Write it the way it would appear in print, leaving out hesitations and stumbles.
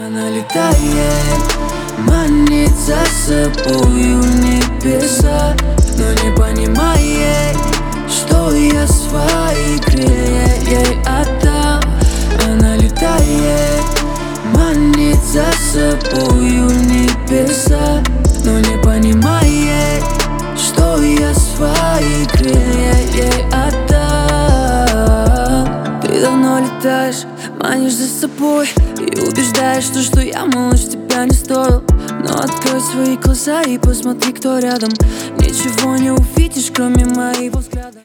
Она летает, манит за собою небеса, но не понимает, что я свои крылья ей отдам. Она летает, манит за собою небеса, но не понимает, что я свои крылья ей отдам. Ты давно летаешь, манишь за собой и убеждаешь, что я, малыш, тебя не стоил. Но открой свои глаза и посмотри, кто рядом. Ничего не увидишь, кроме моего взгляда.